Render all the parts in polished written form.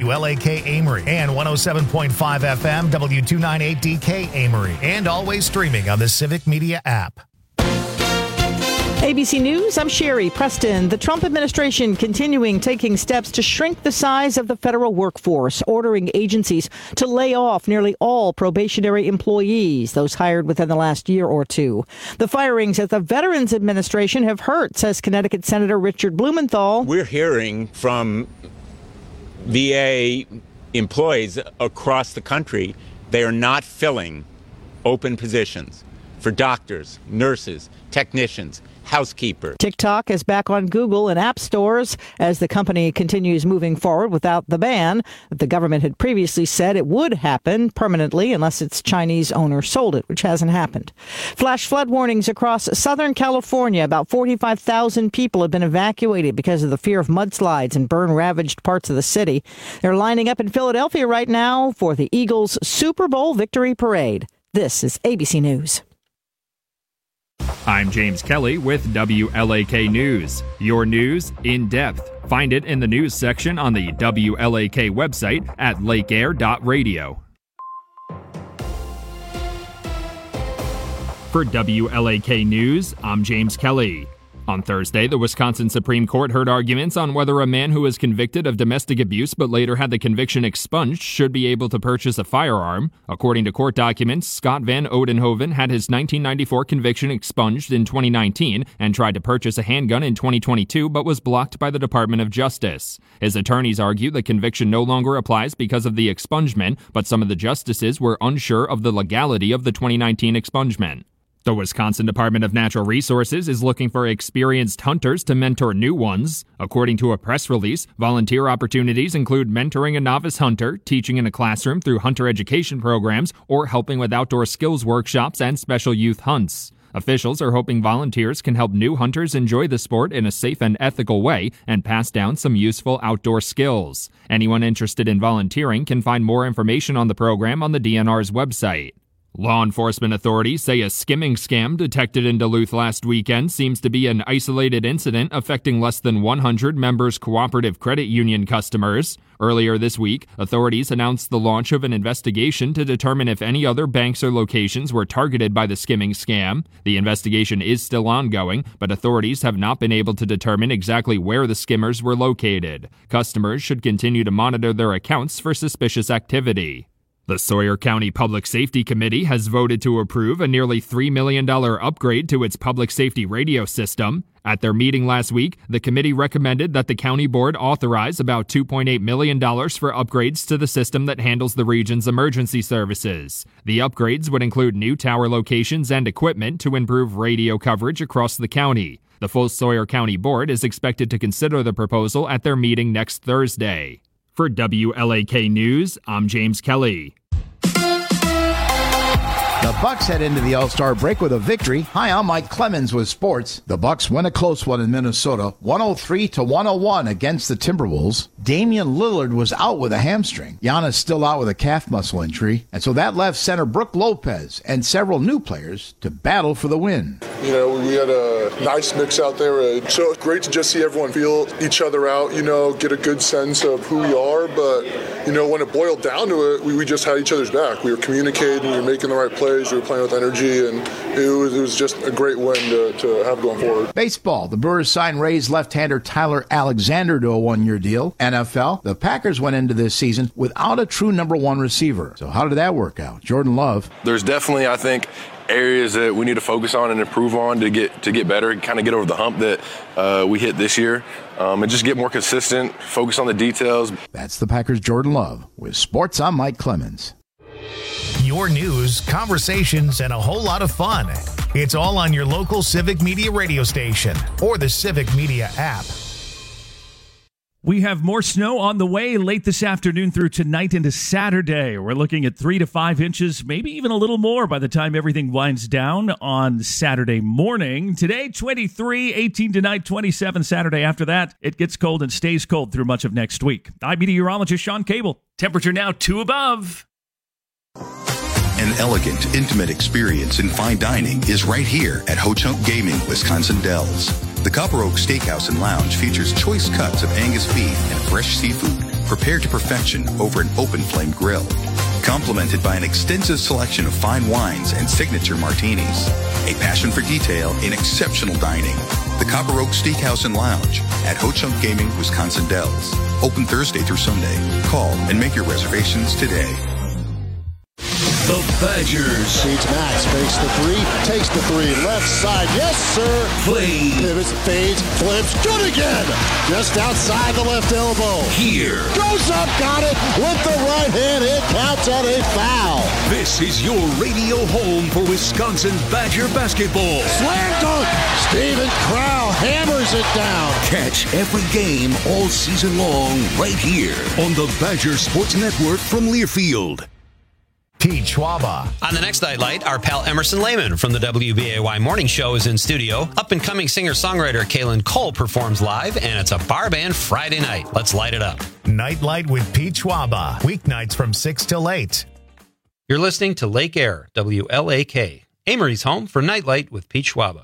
WLAK Amory, and 107.5 FM W298DK Amory, and always streaming on the Civic Media app. ABC News, I'm Sherry Preston. The Trump administration continuing taking steps to shrink the size of the federal workforce, ordering agencies to lay off nearly all probationary employees, those hired within the last year or two. The firings at the Veterans Administration have hurt, says Connecticut Senator Richard Blumenthal. We're hearing from VA employees across the country they are not filling open positions for doctors, nurses, technicians, housekeeper. TikTok is back on Google and app stores as the company continues moving forward without the ban that the government had previously said it would happen permanently unless its Chinese owner sold it, which hasn't happened. Flash flood warnings across Southern California. About 45,000 people have been evacuated because of the fear of mudslides in burn-ravaged parts of the city. They're lining up in Philadelphia right now for the Eagles' Super Bowl victory parade. This is ABC News. I'm James Kelly with WLAK News. Your news in depth. Find it in the news section on the WLAK website at lakeair.radio. For WLAK News, I'm James Kelly. On Thursday, the Wisconsin Supreme Court heard arguments on whether a man who was convicted of domestic abuse but later had the conviction expunged should be able to purchase a firearm. According to court documents, Scott Van Oudenhoven had his 1994 conviction expunged in 2019 and tried to purchase a handgun in 2022 but was blocked by the Department of Justice. His attorneys argue the conviction no longer applies because of the expungement, but some of the justices were unsure of the legality of the 2019 expungement. The Wisconsin Department of Natural Resources is looking for experienced hunters to mentor new ones. According to a press release, volunteer opportunities include mentoring a novice hunter, teaching in a classroom through hunter education programs, or helping with outdoor skills workshops and special youth hunts. Officials are hoping volunteers can help new hunters enjoy the sport in a safe and ethical way and pass down some useful outdoor skills. Anyone interested in volunteering can find more information on the program on the DNR's website. Law enforcement authorities say a skimming scam detected in Duluth last weekend seems to be an isolated incident affecting less than 100 members' cooperative credit union customers. Earlier this week, authorities announced the launch of an investigation to determine if any other banks or locations were targeted by the skimming scam. The investigation is still ongoing, but authorities have not been able to determine exactly where the skimmers were located. Customers should continue to monitor their accounts for suspicious activity. The Sawyer County Public Safety Committee has voted to approve a nearly $3 million upgrade to its public safety radio system. At their meeting last week, the committee recommended that the county board authorize about $2.8 million for upgrades to the system that handles the region's emergency services. The upgrades would include new tower locations and equipment to improve radio coverage across the county. The full Sawyer County Board is expected to consider the proposal at their meeting next Thursday. For WLAK News, I'm James Kelly. The Bucks head into the All-Star break with a victory. Hi, I'm Mike Clemens with sports. The Bucks win a close one in Minnesota, 103-101 against the Timberwolves. Damian Lillard was out with a hamstring. Giannis still out with a calf muscle injury. And so that left center Brook Lopez and several new players to battle for the win. You know, we had a nice mix out there. So it's great to just see everyone feel each other out, you know, get a good sense of who we are. But, you know, when it boiled down to it, we just had each other's back. We were communicating, we were making the right plays. We were playing with energy, and it was just a great win to have going forward. Baseball, the Brewers signed Rays left-hander Tyler Alexander to a one-year deal. NFL, the Packers went into this season without a true number one receiver. So how did that work out? Jordan Love. There's definitely, I think, areas that we need to focus on and improve on to get better, kind of get over the hump that we hit this year, and just get more consistent, focus on the details. That's the Packers' Jordan Love. With sports, I'm Mike Clemens. Your news, conversations, and a whole lot of fun. It's all on your local Civic Media radio station or the Civic Media app. We have more snow on the way late this afternoon through tonight into Saturday. We're looking at 3 to 5 inches, maybe even a little more by the time everything winds down on Saturday morning. Today, 23, 18 tonight, 27 Saturday. After that, it gets cold and stays cold through much of next week. I'm meteorologist Sean Cable. Temperature now 2 above. An elegant, intimate experience in fine dining is right here at Ho-Chunk Gaming, Wisconsin Dells. The Copper Oak Steakhouse and Lounge features choice cuts of Angus beef and fresh seafood, prepared to perfection over an open flame grill. Complemented by an extensive selection of fine wines and signature martinis. A passion for detail in exceptional dining. The Copper Oak Steakhouse and Lounge at Ho Chunk Gaming, Wisconsin Dells. Open Thursday through Sunday. Call and make your reservations today. The Badgers. Feeds Max, fakes the three, takes the three, left side, yes sir. Play. Pivots, fades, flips, good again. Just outside the left elbow. Here. Goes up, got it with the right hand. It counts at a foul. This is your radio home for Wisconsin Badger basketball. Slam dunk. Steven Crow hammers it down. Catch every game all season long right here on the Badger Sports Network from Learfield. Pete Schwaba. On the next Nightlight, our pal Emerson Lehman from the WBAY Morning Show is in studio. Up-and-coming singer-songwriter Kaylin Cole performs live, and it's a bar band Friday night. Let's light it up. Nightlight with Pete Schwaba. Weeknights from 6 till 8. You're listening to Lake Air, WLAK. Amory's home for Nightlight with Pete Schwaba.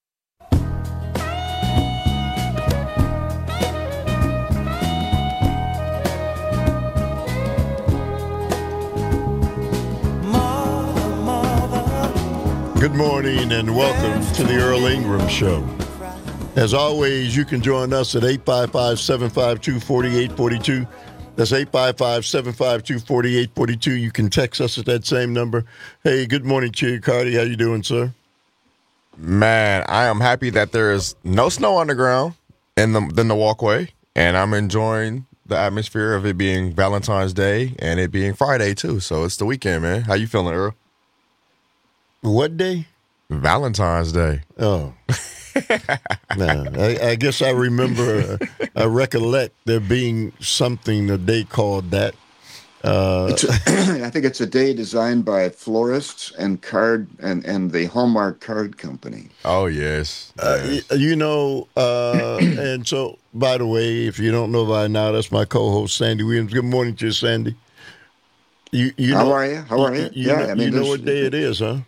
Good morning and welcome to the Earl Ingram Show. As always, you can join us at 855-752-4842. That's 855-752-4842. You can text us at that same number. Hey, good morning to you, Cardi. How you doing, sir? Man, I am happy that there is no snow on the ground in the walkway, and I'm enjoying the atmosphere of it being Valentine's Day and it being Friday, too. So it's the weekend, man. How you feeling, Earl? What day? Valentine's Day. Oh. No, I guess I remember, I recollect there being something, a day called that. I think it's a day designed by florists and and the Hallmark Card Company. Oh, yes. And so, by the way, if you don't know by now, that's my co-host, Sandy Williams. Good morning to you, Sandy. You How are you? You know what day it is, huh?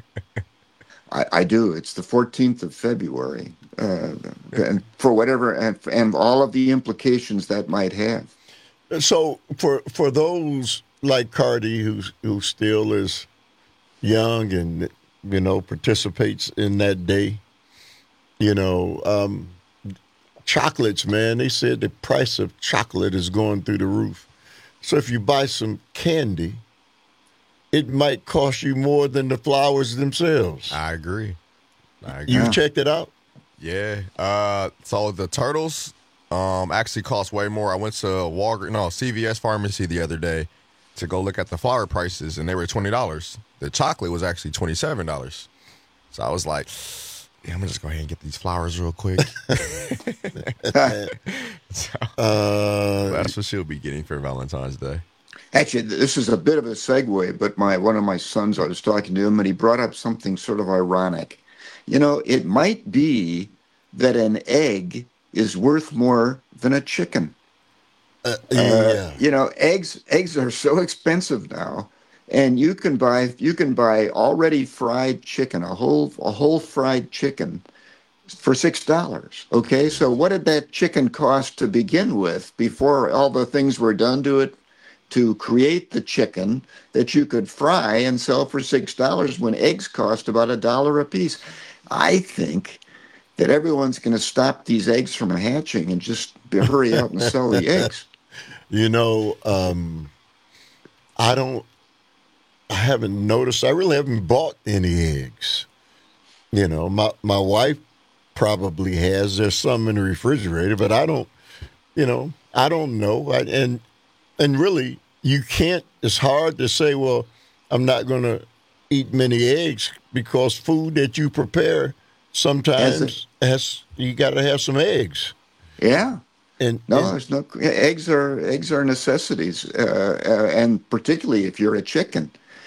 I do. It's the 14th of February, and for whatever and all of the implications that might have. So for those like Cardi who still is young and participates in that day, chocolates, man. They said the price of chocolate is going through the roof. So if you buy some candy, it might cost you more than the flowers themselves. I agree. You've checked it out? Yeah. So the turtles actually cost way more. I went to CVS pharmacy the other day to go look at the flower prices, and they were $20. The chocolate was actually $27. So I was like, yeah, I'm going to just go ahead and get these flowers real quick. That's what she'll be getting for Valentine's Day. Actually, this is a bit of a segue, but one of my sons, I was talking to him, and he brought up something sort of ironic. It might be that an egg is worth more than a chicken. Eggs are so expensive now, and you can buy already fried chicken, a whole fried chicken for $6. Okay, so what did that chicken cost to begin with before all the things were done to it to create the chicken that you could fry and sell for $6 when eggs cost about $1 a piece? I think that everyone's going to stop these eggs from hatching and just hurry out and sell the eggs. I haven't noticed. I really haven't bought any eggs. My wife probably has. There's some in the refrigerator, but I don't know. And really, you can't. It's hard to say, well, I'm not going to eat many eggs because food that you prepare sometimes you got to have some eggs. Yeah. There's no eggs are necessities, and particularly if you're a chicken,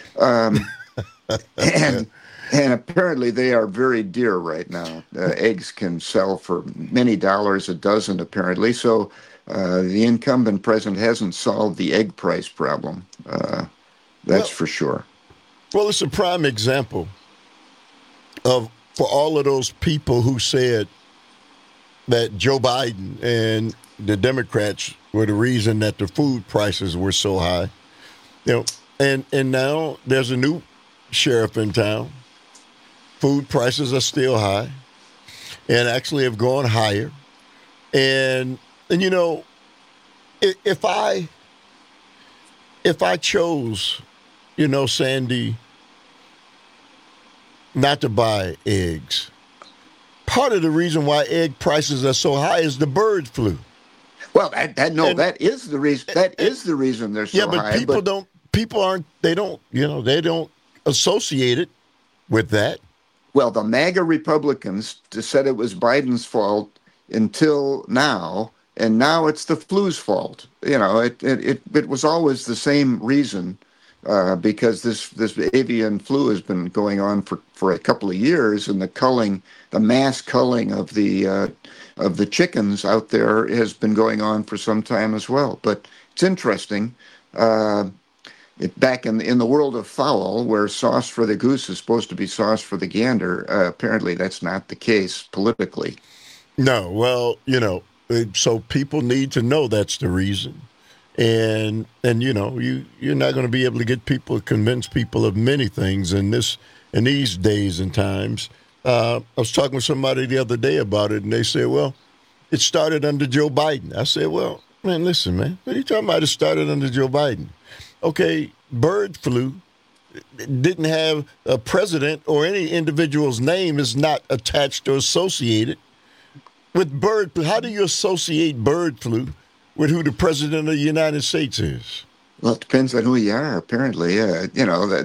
and apparently they are very dear right now. Eggs can sell for many dollars a dozen, apparently. So the incumbent president hasn't solved the egg price problem. That's for sure. Well, it's a prime example for all of those people who said, that Joe Biden and the Democrats were the reason that the food prices were so high. And now there's a new sheriff in town. Food prices are still high and actually have gone higher. And if I chose, Sandy, not to buy eggs, part of the reason why egg prices are so high is the bird flu. Well, that is the reason. That is the reason they're so high. Yeah, but they don't associate it with that. Well, the MAGA Republicans said it was Biden's fault until now, and now it's the flu's fault. It was always the same reason, because this avian flu has been going on for a couple of years, and the mass culling of the chickens out there has been going on for some time as well. But it's interesting. Back in the world of fowl, where sauce for the goose is supposed to be sauce for the gander, apparently that's not the case politically. No, well, so people need to know that's the reason. And you're not going to be able to get people, convince people of many things in these days and times. I was talking with somebody the other day about it, and they said, well, it started under Joe Biden. I said, well, man, listen, man, what are you talking about? It started under Joe Biden. Okay, bird flu didn't have a president or any individual's name is not attached or associated with bird flu. How do you associate bird flu with who the president of the United States is? Well, it depends on who you are, apparently. That's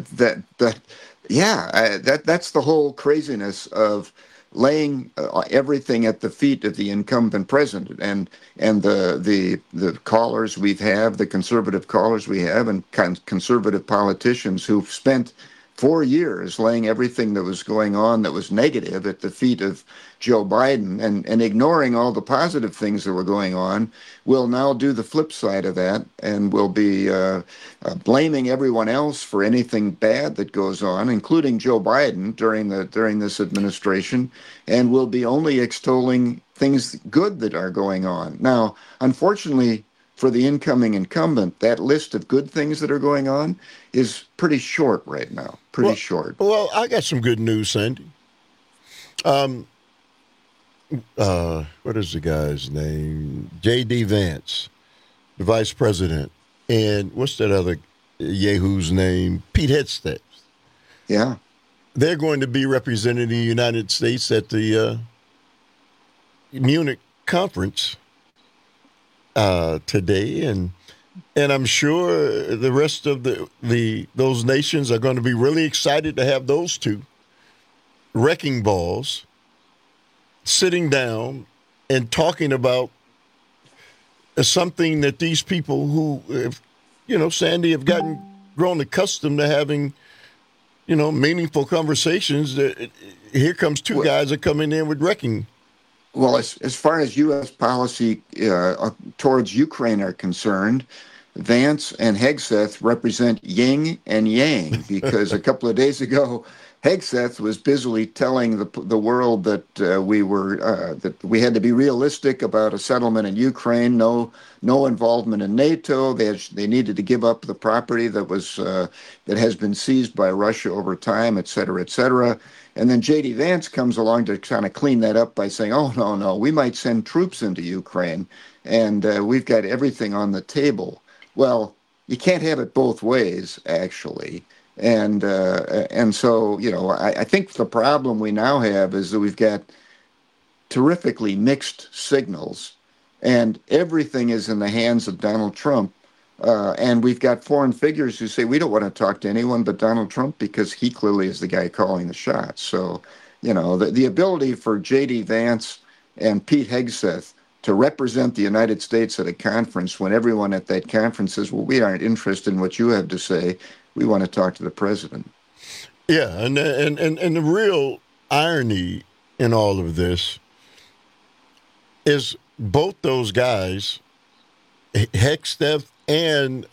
the whole craziness of laying everything at the feet of the incumbent president, and the callers we have, the conservative callers we have, and conservative politicians who've spent 4 years laying everything that was going on that was negative at the feet of Joe Biden and ignoring all the positive things that were going on, will now do the flip side of that and will be blaming everyone else for anything bad that goes on, including Joe Biden during this administration, and will be only extolling things good that are going on. Now, unfortunately, for the incoming incumbent, that list of good things that are going on is pretty short right now. Short. Well, I got some good news, Sandy. What is the guy's name? J.D. Vance, the vice president. And what's that other yahoo's name? Pete Hegseth. Yeah. They're going to be representing the United States at the Munich conference today, and I'm sure the rest of those nations are going to be really excited to have those two wrecking balls sitting down and talking about something that these people who, Sandy, have grown accustomed to having, meaningful conversations. Here comes two guys that coming in with wrecking. Well, as far as U.S. policy towards Ukraine are concerned, Vance and Hegseth represent yin and yang, because a couple of days ago, Hegseth was busily telling the world that we had to be realistic about a settlement in Ukraine, no involvement in NATO. They needed to give up the property that has been seized by Russia over time, et cetera, et cetera. And then J.D. Vance comes along to kind of clean that up by saying, oh, no, we might send troops into Ukraine, and we've got everything on the table. Well, you can't have it both ways, actually. And so, I think the problem we now have is that we've got terrifically mixed signals, and everything is in the hands of Donald Trump. And we've got foreign figures who say we don't want to talk to anyone but Donald Trump because he clearly is the guy calling the shots. So, the ability for J.D. Vance and Pete Hegseth to represent the United States at a conference when everyone at that conference says, well, we aren't interested in what you have to say. We want to talk to the president. Yeah, and the real irony in all of this is both those guys, Hegseth and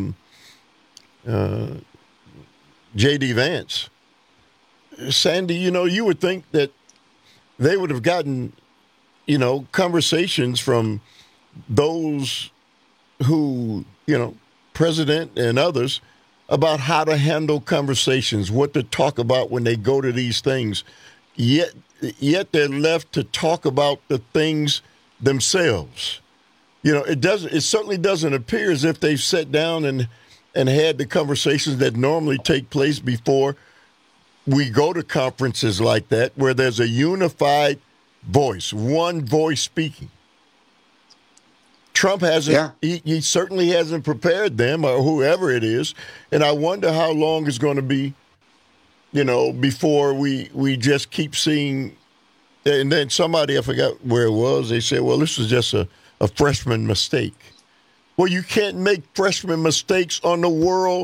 J.D. Vance, Sandy, you would think that they would have gotten conversations from those who, president and others, about how to handle conversations, what to talk about when they go to these things. Yet they're left to talk about the things themselves. It certainly doesn't appear as if they've sat down and had the conversations that normally take place before we go to conferences like that, where there's a unified voice, one voice speaking. Trump hasn't, he certainly hasn't prepared them, or whoever it is, and I wonder how long it's going to be, before we just keep seeing. And then somebody, I forgot where it was, they said, well, this was just a freshman mistake. Well, you can't make freshman mistakes on the world,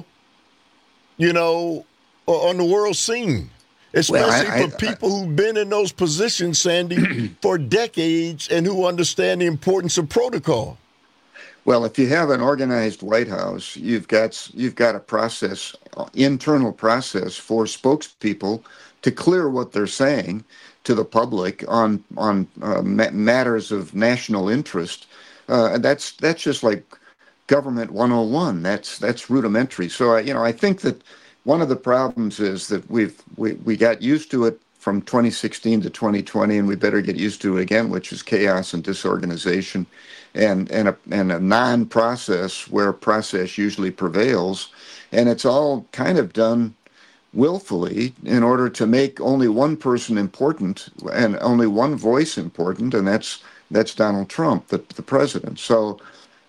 on the world scene, especially for people who've been in those positions, Sandy, for decades and who understand the importance of protocol. Well, if you have an organized White House, you've got a process, internal process for spokespeople to clear what they're saying to the public on matters of national interest. And that's just like government 101. That's rudimentary. So I think that one of the problems is that we got used to it from 2016 to 2020, and we better get used to it again, which is chaos and disorganization, and a non-process where process usually prevails, and it's all kind of done willfully in order to make only one person important and only one voice important, and that's Donald Trump, the president. So,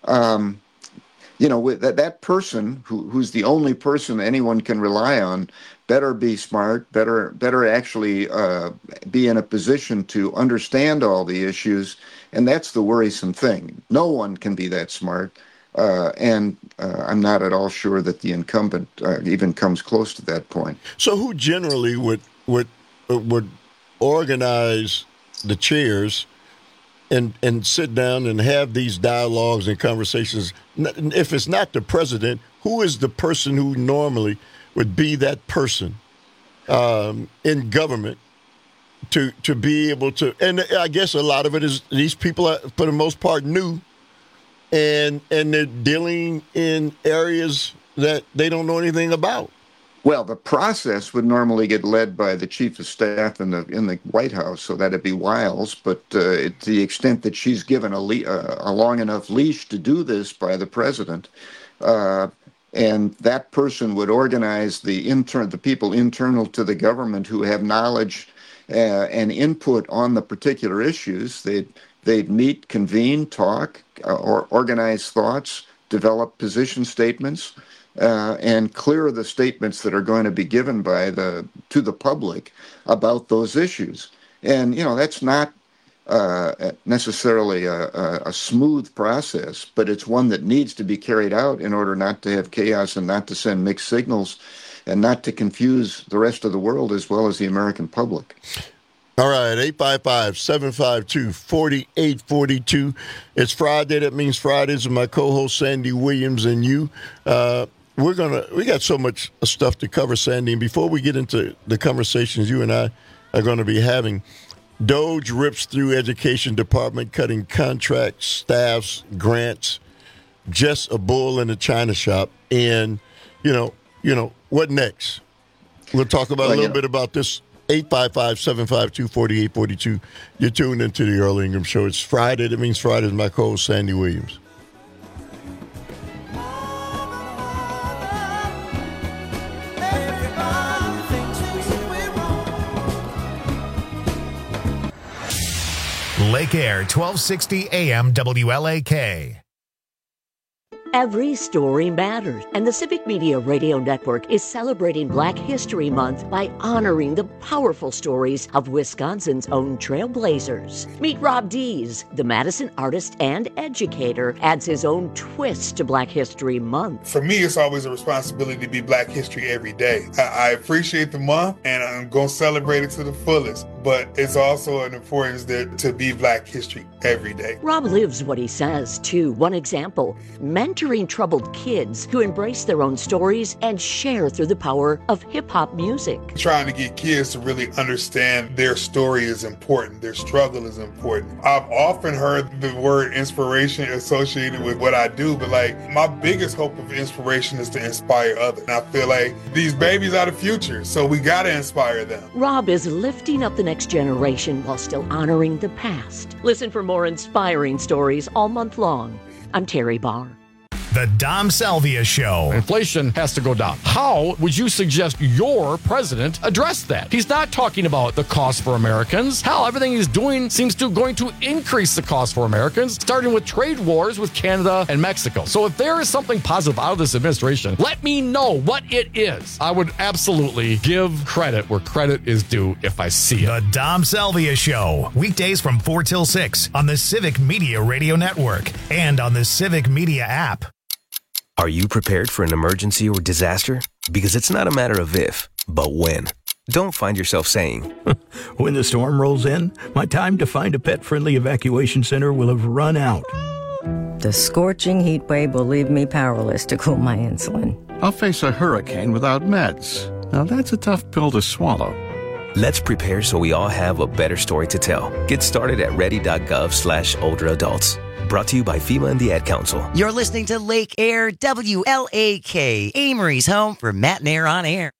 that person who's the only person anyone can rely on better be smart, better actually be in a position to understand all the issues, and that's the worrisome thing. No one can be that smart, and I'm not at all sure that the incumbent even comes close to that point. So, who generally would organize the chairs and sit down and have these dialogues and conversations? If it's not the president, who is the person who normally would be that person in government to be able to? And I guess a lot of it is these people are, for the most part, new, and they're dealing in areas that they don't know anything about. Well, the process would normally get led by the chief of staff in the White House, so that'd be Wiles. But to the extent that she's given a long enough leash to do this by the president, and that person would organize the people internal to the government who have knowledge and input on the particular issues. They'd meet, convene, talk, or organize thoughts, develop position statements. And clear the statements that are going to be given to the public about those issues. And, that's not necessarily a smooth process, but it's one that needs to be carried out in order not to have chaos and not to send mixed signals and not to confuse the rest of the world as well as the American public. All right, 855-752-4842. It's Friday. That means Fridays with my co-host Sandy Williams and you. We got so much stuff to cover, Sandy. And before we get into the conversations you and I are going to be having, DOGE rips through education department, cutting contracts, staffs, grants, just a bull in a china shop. And, what next? We'll talk about a little bit about this. 855-752-4842. You're tuned into the Earl Ingram Show. It's Friday. That means Friday is my co-host, Sandy Williams. Lake Air, 1260 AM WLAK. Every story matters, and the Civic Media Radio Network is celebrating Black History Month by honoring the powerful stories of Wisconsin's own trailblazers. Meet Rob Dees, the Madison artist and educator, adds his own twist to Black History Month. For me, it's always a responsibility to be Black History every day. I appreciate the month, and I'm going to celebrate it to the fullest. but it's also an importance there to be Black history every day. Rob lives what he says, too. One example, mentoring troubled kids who embrace their own stories and share through the power of hip-hop music. Trying to get kids to really understand their story is important, their struggle is important. I've often heard the word inspiration associated with what I do, but my biggest hope of inspiration is to inspire others. And I feel like these babies are the future, so we gotta inspire them. Rob is lifting up the next generation while still honoring the past. Listen for more inspiring stories all month long. I'm Terry Barr. The Dom Salvia Show. Inflation has to go down. How would you suggest your president address that? He's not talking about the cost for Americans. Hell, everything he's doing seems to going to increase the cost for Americans, starting with trade wars with Canada and Mexico. So if there is something positive out of this administration, let me know what it is. I would absolutely give credit where credit is due if I see it. The Dom Salvia Show. Weekdays from 4 till 6 on the Civic Media Radio Network and on the Civic Media app. Are you prepared for an emergency or disaster? Because it's not a matter of if, but when. Don't find yourself saying, when the storm rolls in, my time to find a pet-friendly evacuation center will have run out. The scorching heat wave will leave me powerless to cool my insulin. I'll face a hurricane without meds. Now that's a tough pill to swallow. Let's prepare so we all have a better story to tell. Get started at ready.gov/older adults. Brought to you by FEMA and the Ad Council. You're listening to Lake Air WLAK, Amory's home for Matt and Air on Air.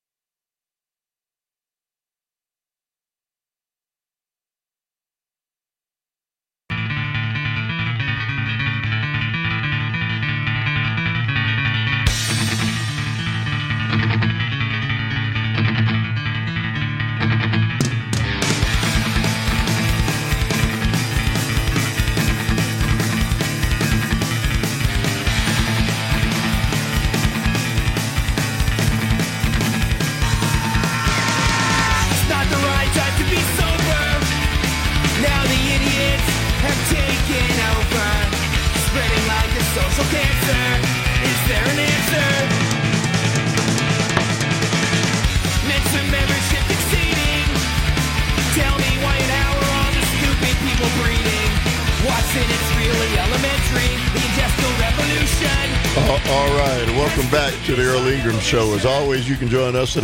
All right, welcome back to the Earl Ingram Show. As always, you can join us at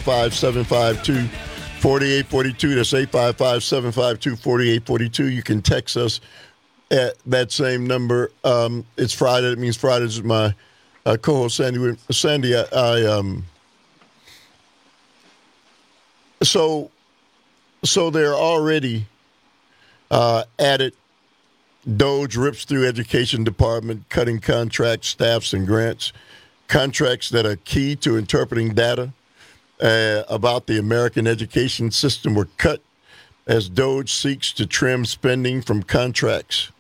855-752-4842. That's 855-752-4842. You can text us at that same number. It's Friday. That means Fridays is my co-host, Sandy. So they're already at it. DOGE rips through education department, cutting contracts, staffs, and grants. Contracts that are key to interpreting data about the American education system were cut as DOGE seeks to trim spending from contracts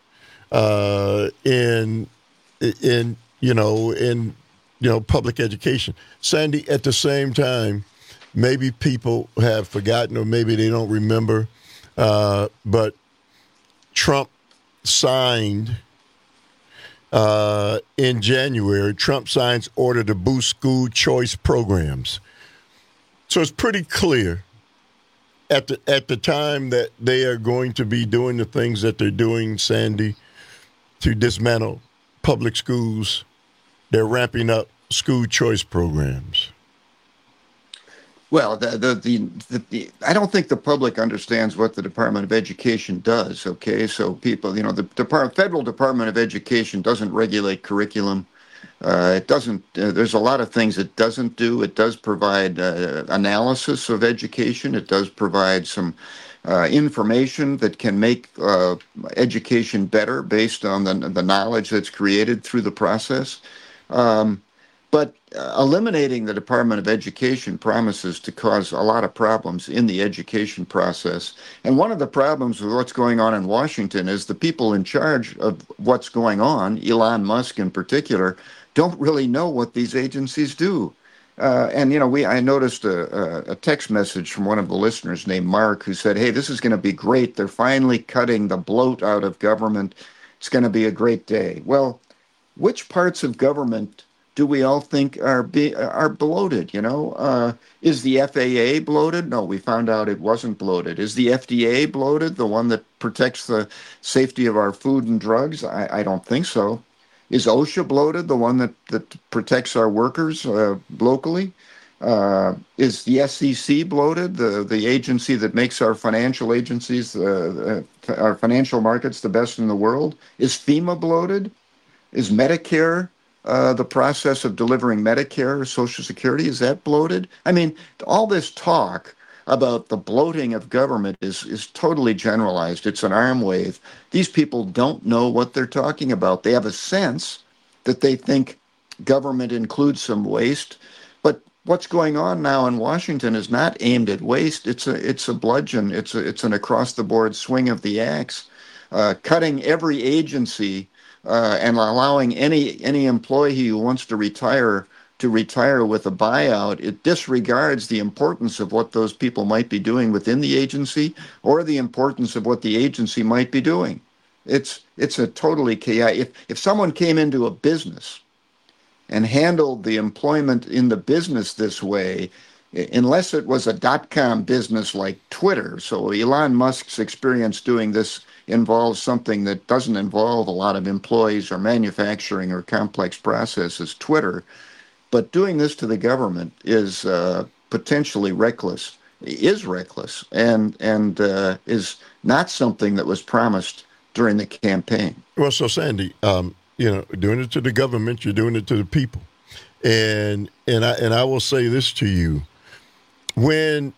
in public education. Sandy, at the same time, maybe people have forgotten or maybe they don't remember, but Trump signed in January, Trump signs order to boost school choice programs. So it's pretty clear at the time that they are going to be doing the things that they're doing, Sandy, to dismantle public schools. They're ramping up school choice programs. Well, I don't think the public understands what the Department of Education does. Okay, so people, the Federal Department of Education doesn't regulate curriculum. It doesn't. There's a lot of things it doesn't do. It does provide analysis of education. It does provide some information that can make education better based on the knowledge that's created through the process. But eliminating the Department of Education promises to cause a lot of problems in the education process. And one of the problems with what's going on in Washington is the people in charge of what's going on, Elon Musk in particular, don't really know what these agencies do. I noticed a text message from one of the listeners named Mark who said, hey, this is going to be great. They're finally cutting the bloat out of government. It's going to be a great day. Well, which parts of government do we all think are bloated? Is the FAA bloated? No, we found out it wasn't bloated. Is the FDA bloated, the one that protects the safety of our food and drugs? I don't think so. Is OSHA bloated, the one that protects our workers locally? Is the SEC bloated, the agency that makes our financial agencies, our financial markets the best in the world? Is FEMA bloated? Is Medicare, the process of delivering Medicare or Social Security, is that bloated? I mean, all this talk about the bloating of government is totally generalized. It's an arm wave. These people don't know what they're talking about. They have a sense that they think government includes some waste, but what's going on now in Washington is not aimed at waste. It's a bludgeon. It's an across-the-board swing of the axe, cutting every agency and allowing any employee who wants to retire with a buyout. It disregards the importance of what those people might be doing within the agency or the importance of what the agency might be doing. It's a totally chaotic. If someone came into a business and handled the employment in the business this way, unless it was a .com business like Twitter, so Elon Musk's experience doing this involves something that doesn't involve a lot of employees or manufacturing or complex processes, Twitter. But doing this to the government is potentially reckless, and is not something that was promised during the campaign. Well, so Sandy, doing it to the government, you're doing it to the people, and I will say this to you: when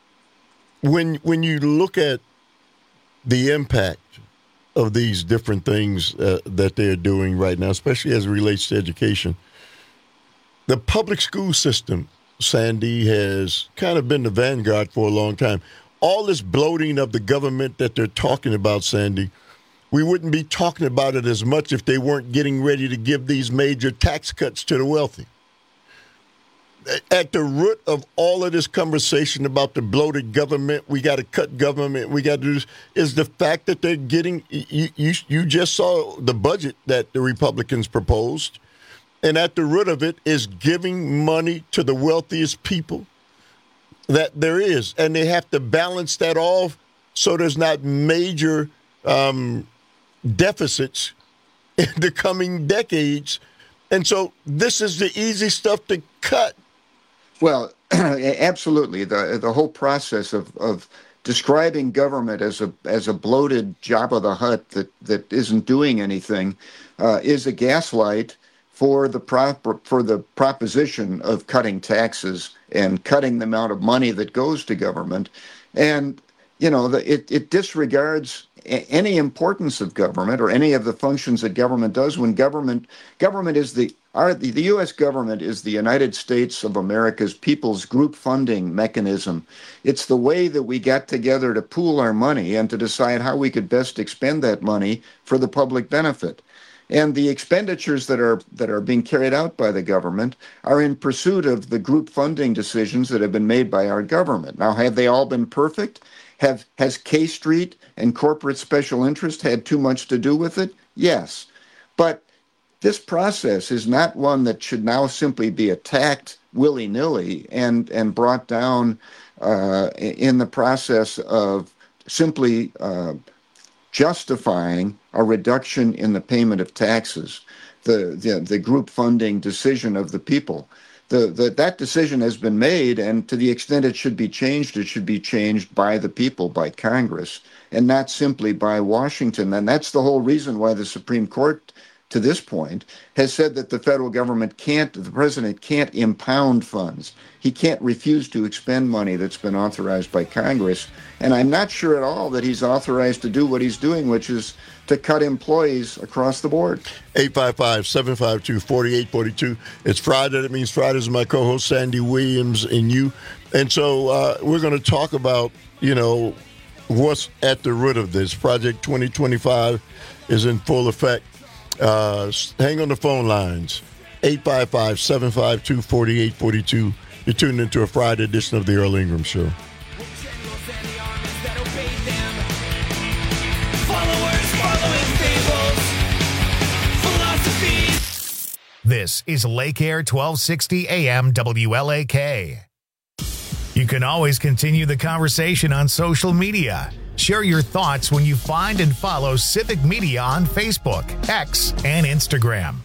you look at the impact of these different things that they're doing right now, especially as it relates to education. The public school system, Sandy, has kind of been the vanguard for a long time. All this bloating of the government that they're talking about, Sandy, we wouldn't be talking about it as much if they weren't getting ready to give these major tax cuts to the wealthy. At the root of all of this conversation about the bloated government, we got to cut government, we got to do this, is the fact that they're getting, you just saw the budget that the Republicans proposed. And at the root of it is giving money to the wealthiest people that there is. And they have to balance that off so there's not major deficits in the coming decades. And so this is the easy stuff to cut. Well, absolutely. The whole process of describing government as a bloated Jabba the Hutt that isn't doing anything is a gaslight for the proposition of cutting taxes and cutting the amount of money that goes to government. And, it disregards any importance of government or any of the functions that government does when government is the U.S. government is the United States of America's people's group funding mechanism. It's the way that we got together to pool our money and to decide how we could best expend that money for the public benefit. And the expenditures that are being carried out by the government are in pursuit of the group funding decisions that have been made by our government. Now, have they all been perfect? Has K Street and corporate special interest had too much to do with it? Yes. But this process is not one that should now simply be attacked willy-nilly and brought down in the process of simply justifying a reduction in the payment of taxes, the group funding decision of the people. That decision has been made, and to the extent it should be changed by the people, by Congress, and not simply by Washington. And that's the whole reason why the Supreme Court, to this point, has said that the federal government the president can't impound funds. He can't refuse to expend money that's been authorized by Congress. And I'm not sure at all that he's authorized to do what he's doing, which is to cut employees across the board. 855-752-4842. It's Friday. That means Fridays. My co-host Sandy Williams and you. And so we're going to talk about, what's at the root of this. Project 2025 is in full effect. Hang on the phone lines. 855-752-4842. You're tuned into a Friday edition of the Earl Ingram Show. This This is Lake Air 1260 AM WLAK. You can always continue the conversation on social media. Share your thoughts when you find and follow Civic Media on Facebook, X, and Instagram.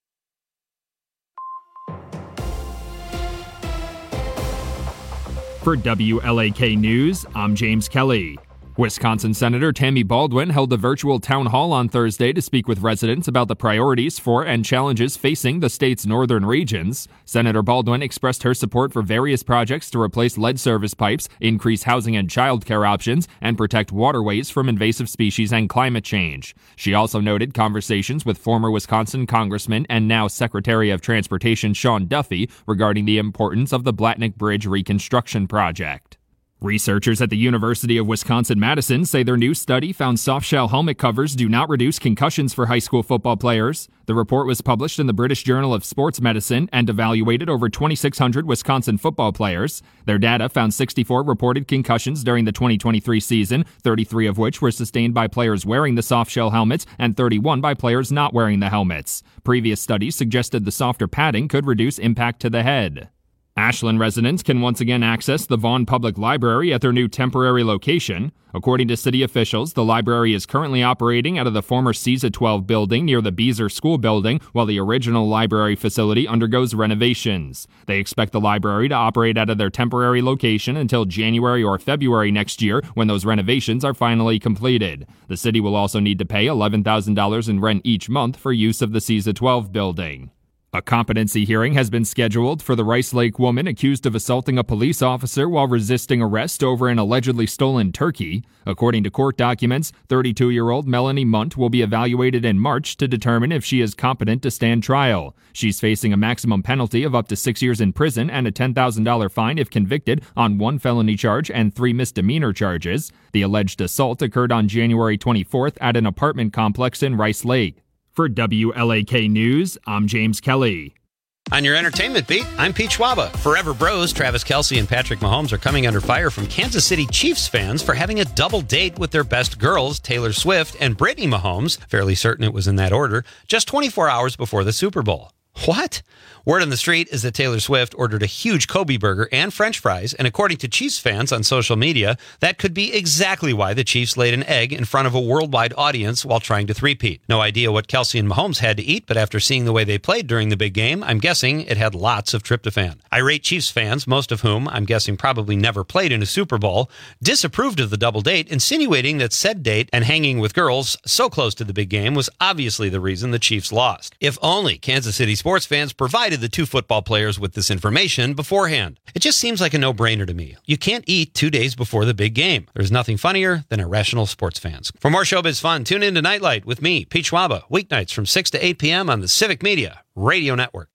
For WLAK News, I'm James Kelly. Wisconsin Senator Tammy Baldwin held a virtual town hall on Thursday to speak with residents about the priorities for and challenges facing the state's northern regions. Senator Baldwin expressed her support for various projects to replace lead service pipes, increase housing and childcare options, and protect waterways from invasive species and climate change. She also noted conversations with former Wisconsin Congressman and now Secretary of Transportation Sean Duffy regarding the importance of the Blatnick Bridge reconstruction project. Researchers at the University of Wisconsin-Madison say their new study found softshell helmet covers do not reduce concussions for high school football players. The report was published in the British Journal of Sports Medicine and evaluated over 2,600 Wisconsin football players. Their data found 64 reported concussions during the 2023 season, 33 of which were sustained by players wearing the softshell helmets and 31 by players not wearing the helmets. Previous studies suggested the softer padding could reduce impact to the head. Ashland residents can once again access the Vaughn Public Library at their new temporary location. According to city officials, the library is currently operating out of the former CESA 12 building near the Beezer School building, while the original library facility undergoes renovations. They expect the library to operate out of their temporary location until January or February next year, when those renovations are finally completed. The city will also need to pay $11,000 in rent each month for use of the CESA 12 building. A competency hearing has been scheduled for the Rice Lake woman accused of assaulting a police officer while resisting arrest over an allegedly stolen turkey. According to court documents, 32-year-old Melanie Munt will be evaluated in March to determine if she is competent to stand trial. She's facing a maximum penalty of up to 6 years in prison and a $10,000 fine if convicted on 1 felony charge and 3 misdemeanor charges. The alleged assault occurred on January 24th at an apartment complex in Rice Lake. For WLAK News, I'm James Kelly. On your entertainment beat, I'm Pete Schwaba. Forever Bros, Travis Kelce and Patrick Mahomes are coming under fire from Kansas City Chiefs fans for having a double date with their best girls, Taylor Swift and Brittany Mahomes, fairly certain it was in that order, just 24 hours before the Super Bowl. What? Word on the street is that Taylor Swift ordered a huge Kobe burger and French fries, and according to Chiefs fans on social media, that could be exactly why the Chiefs laid an egg in front of a worldwide audience while trying to three-peat. No idea what Kelce and Mahomes had to eat, but after seeing the way they played during the big game, I'm guessing it had lots of tryptophan. Irate Chiefs fans, most of whom I'm guessing probably never played in a Super Bowl, disapproved of the double date, insinuating that said date and hanging with girls so close to the big game was obviously the reason the Chiefs lost. If only Kansas City sports fans provided the two football players with this information beforehand. It just seems like a no-brainer to me. You can't eat 2 days before the big game. There's nothing funnier than irrational sports fans. For more showbiz fun, tune in to Nightlight with me, Pete Schwaba, weeknights from 6 to 8 p.m. on the Civic Media Radio Network.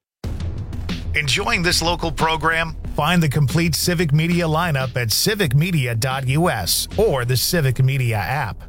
Enjoying this local program? Find the complete Civic Media lineup at civicmedia.us or the Civic Media app.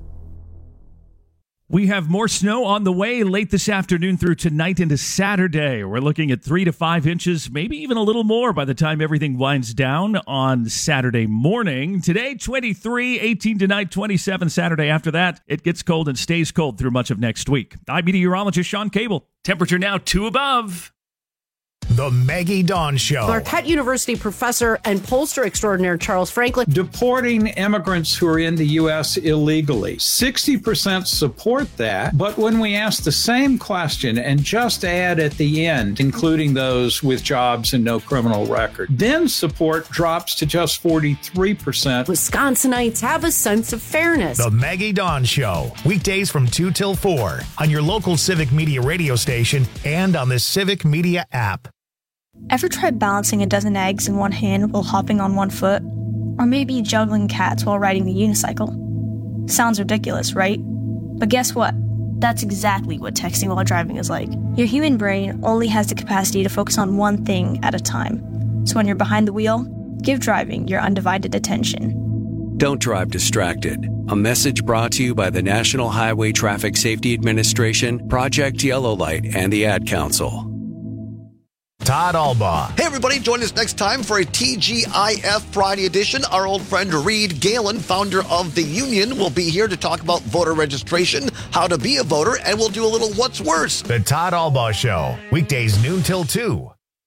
We have more snow on the way late this afternoon through tonight into Saturday. We're looking at 3 to 5 inches, maybe even a little more by the time everything winds down on Saturday morning. Today, 23, 18 tonight, 27 Saturday. After that, it gets cold and stays cold through much of next week. I'm meteorologist Sean Cable. Temperature now 2 above. The Maggie Dawn Show. Marquette University professor and pollster extraordinaire Charles Franklin. Deporting immigrants who are in the U.S. illegally. 60% support that, but when we ask the same question and just add at the end, including those with jobs and no criminal record, then support drops to just 43%. Wisconsinites have a sense of fairness. The Maggie Dawn Show. Weekdays from 2 till 4 on your local Civic Media radio station and on the Civic Media app. Ever tried balancing a dozen eggs in one hand while hopping on one foot? Or maybe juggling cats while riding the unicycle? Sounds ridiculous, right? But guess what? That's exactly what texting while driving is like. Your human brain only has the capacity to focus on one thing at a time. So when you're behind the wheel, give driving your undivided attention. Don't drive distracted. A message brought to you by the National Highway Traffic Safety Administration, Project Yellow Light, and the Ad Council. Todd Albaugh. Hey, everybody, join us next time for a TGIF Friday edition. Our old friend Reed Galen, founder of The Union, will be here to talk about voter registration, how to be a voter, and we'll do a little What's Worse. The Todd Albaugh Show, weekdays noon till 2.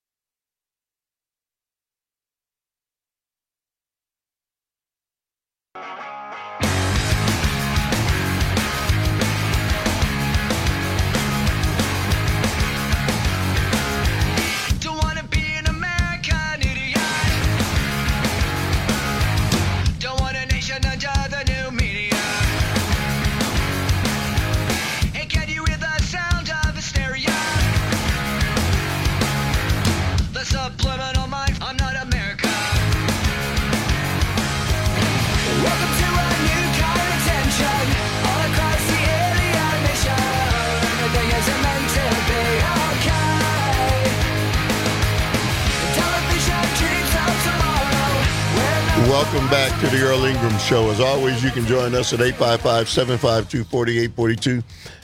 Welcome back to the Earl Ingram Show. As always, you can join us at 855-752-4842,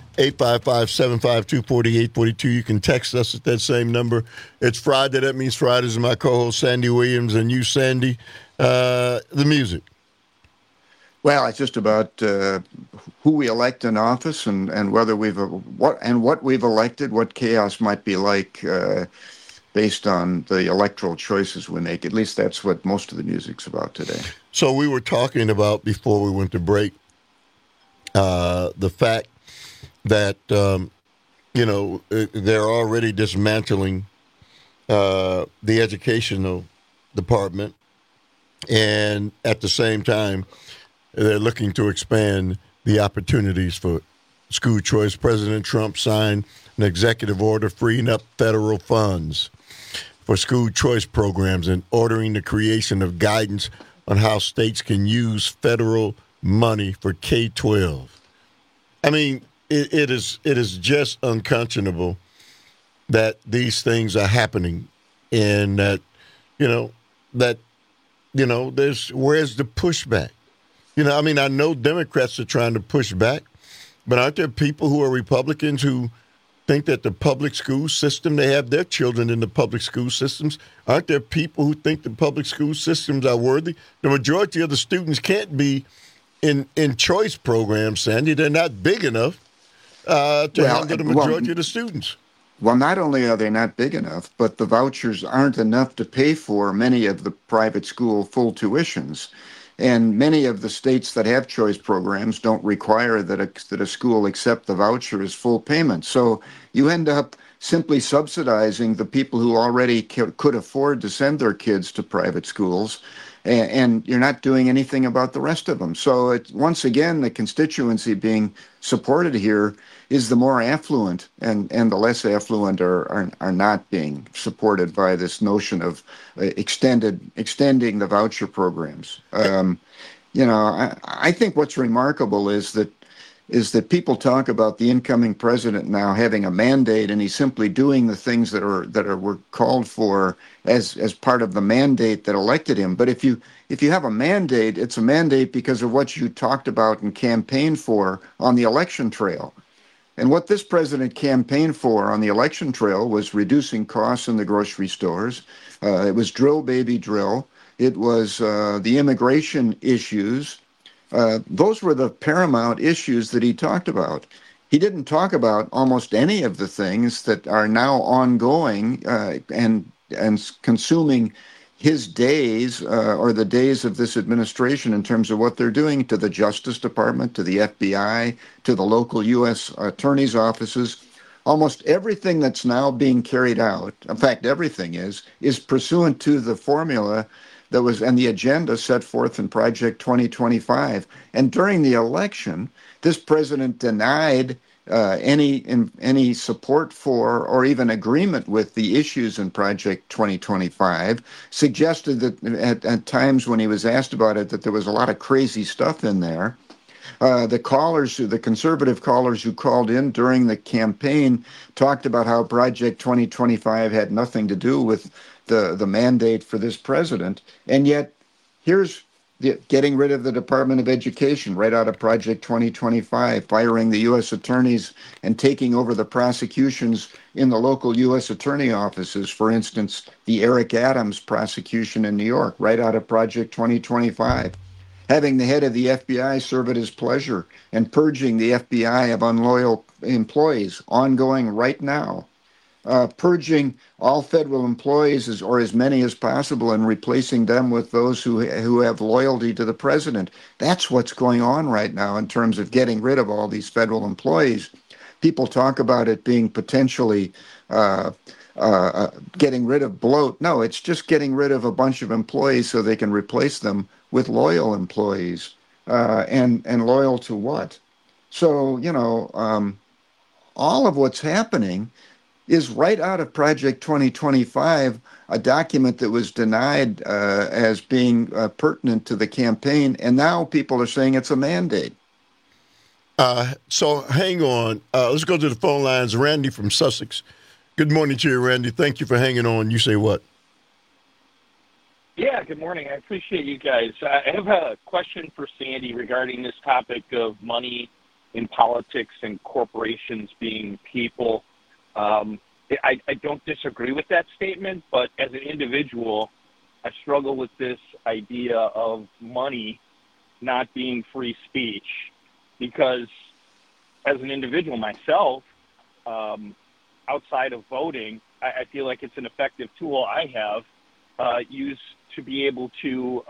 855-752-4842. You can text us at that same number. It's Friday. That means Fridays. My co-host, Sandy Williams, and you, Sandy. The music. Well, it's just about who we elect in office and whether what we've elected, what chaos might be like based on the electoral choices we make. At least that's what most of the music's about today. So we were talking about, before we went to break, the fact that, they're already dismantling the educational department. And at the same time, they're looking to expand the opportunities for school choice. President Trump signed an executive order freeing up federal funds for school choice programs and ordering the creation of guidance on how states can use federal money for K-12. I mean, it is just unconscionable that these things are happening, and that where's the pushback? I know Democrats are trying to push back, but aren't there people who are Republicans who think that the public school system, they have their children in the public school systems? Aren't there people who think the public school systems are worthy? The majority of the students can't be in choice programs, Sandy. They're not big enough to handle the majority of the students. Well, not only are they not big enough, but the vouchers aren't enough to pay for many of the private school full tuitions. And many of the states that have choice programs don't require that a school accept the voucher as full payment. So you end up simply subsidizing the people who already could afford to send their kids to private schools, and you're not doing anything about the rest of them. So once again, the constituency being supported here is the more affluent, and the less affluent are not being supported by this notion of extending the voucher programs. I think what's remarkable is that people talk about the incoming president now having a mandate, and he's simply doing the things that were called for as part of the mandate that elected him. But if you have a mandate, it's a mandate because of what you talked about and campaigned for on the election trail. And what this president campaigned for on the election trail was reducing costs in the grocery stores. It was drill, baby, drill. It was the immigration issues. Those were the paramount issues that he talked about. He didn't talk about almost any of the things that are now ongoing and consuming his days or the days of this administration in terms of what they're doing to the Justice Department, to the FBI, to the local U.S. attorney's offices. Almost everything that's now being carried out, in fact, everything is pursuant to the formula that was and the agenda set forth in Project 2025. And during the election, this president denied any support for or even agreement with the issues in Project 2025, suggested that at times when he was asked about it that there was a lot of crazy stuff in there. The conservative callers who called in during the campaign talked about how Project 2025 had nothing to do with the mandate for this president. And yet, here's getting rid of the Department of Education right out of Project 2025, firing the U.S. attorneys and taking over the prosecutions in the local U.S. attorney offices. For instance, the Eric Adams prosecution in New York, right out of Project 2025. Having the head of the FBI serve at his pleasure and purging the FBI of unloyal employees, ongoing right now. Purging all federal employees, or as many as possible, and replacing them with those who have loyalty to the president. That's what's going on right now in terms of getting rid of all these federal employees. People talk about it being potentially getting rid of bloat. No, it's just getting rid of a bunch of employees so they can replace them with loyal employees. And loyal to what? So, all of what's happening is right out of Project 2025, a document that was denied as being pertinent to the campaign, and now people are saying it's a mandate. So hang on. Let's go to the phone lines. Randy from Sussex. Good morning to you, Randy. Thank you for hanging on. You say what? Yeah, good morning. I appreciate you guys. I have a question for Sandy regarding this topic of money in politics and corporations being people. I don't disagree with that statement, but as an individual, I struggle with this idea of money not being free speech, because as an individual myself, outside of voting, I feel like it's an effective tool I have used to be able to,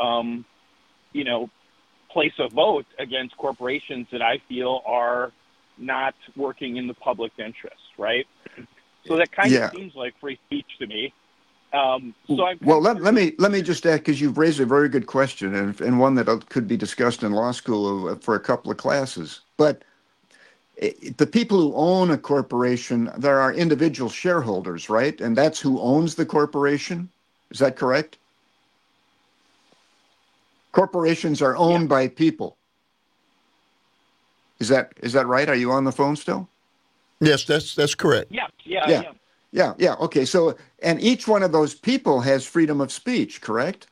place a vote against corporations that I feel are not working in the public interest, right? So that kind of seems like free speech to me. Let me just add, because you've raised a very good question and one that could be discussed in law school for a couple of classes. But the people who own a corporation, there are individual shareholders, right? And that's who owns the corporation. Is that correct? Corporations are owned by people. Is that right? Are you on the phone still? Yes, that's correct. Yeah. Okay. So, and each one of those people has freedom of speech, correct?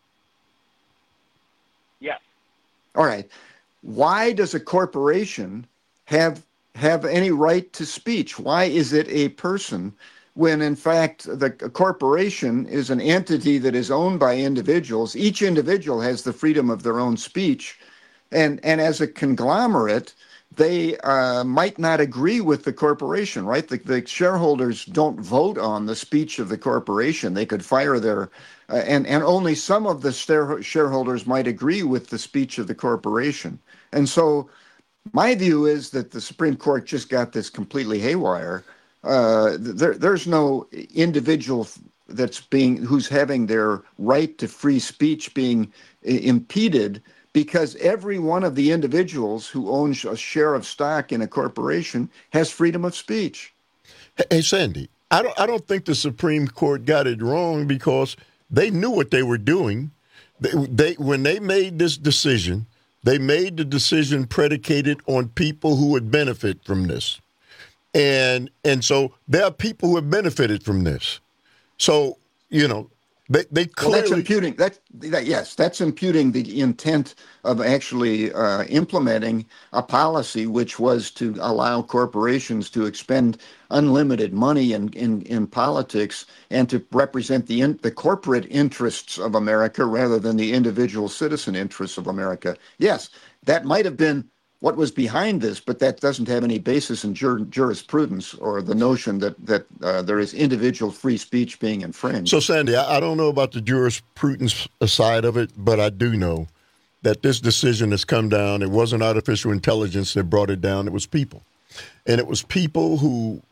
Yes. All right. Why does a corporation have any right to speech? Why is it a person when, in fact, the corporation is an entity that is owned by individuals? Each individual has the freedom of their own speech, and as a conglomerate, they might not agree with the corporation, right? The shareholders don't vote on the speech of the corporation. They could fire their, and only some of the shareholders might agree with the speech of the corporation. And so my view is that the Supreme Court just got this completely haywire. There's no individual who's having their right to free speech being impeded, because every one of the individuals who owns a share of stock in a corporation has freedom of speech. Hey, Sandy, I don't think the Supreme Court got it wrong, because they knew what they were doing. When they made this decision, they made the decision predicated on people who would benefit from this. And so there are people who have benefited from this. So, they clearly... that's imputing. That's imputing the intent of actually implementing a policy which was to allow corporations to expend unlimited money in politics and to represent the corporate interests of America rather than the individual citizen interests of America. Yes, that might have been what was behind this, but that doesn't have any basis in jurisprudence or the notion that there is individual free speech being infringed. So, Sandy, I don't know about the jurisprudence side of it, but I do know that this decision has come down. It wasn't artificial intelligence that brought it down. It was people. And it was people who,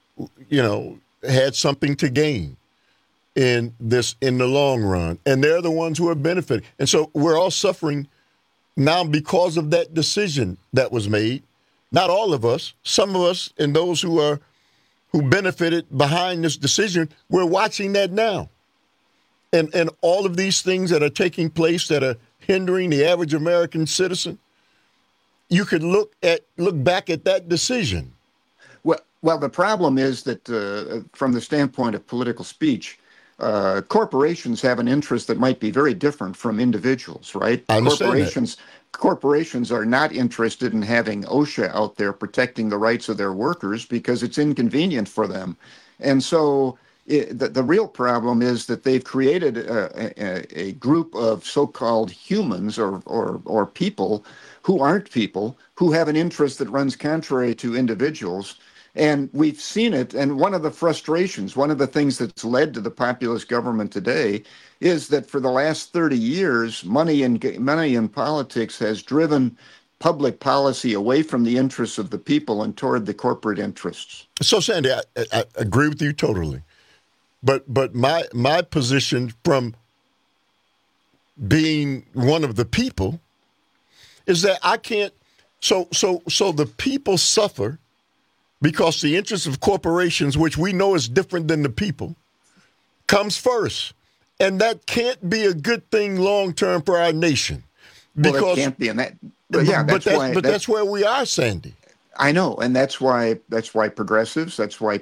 had something to gain in the long run. And they're the ones who are benefiting. And so we're all suffering now because of that decision that was made. Not all of us, some of us, and those who benefited behind this decision, we're watching that now. And all of these things that are taking place that are hindering the average American citizen, you could look back at that decision. Well, the problem is that from the standpoint of political speech, corporations have an interest that might be very different from individuals, right? I understand Corporations are not interested in having OSHA out there protecting the rights of their workers because it's inconvenient for them. And so the real problem is that they've created a group of so-called humans or people who aren't people, who have an interest that runs contrary to individuals. And we've seen it. And one of the frustrations, one of the things that's led to the populist government today is that for the last 30 years, money in politics has driven public policy away from the interests of the people and toward the corporate interests. So, Sandy, I agree with you totally. But my position from being one of the people is that I can't. So the people suffer because the interests of corporations, which we know is different than the people, comes first. And that can't be a good thing long term for our nation. Because, well, it can't be, and that. But yeah, that's where we are, Sandy. I know, and that's why progressives, that's why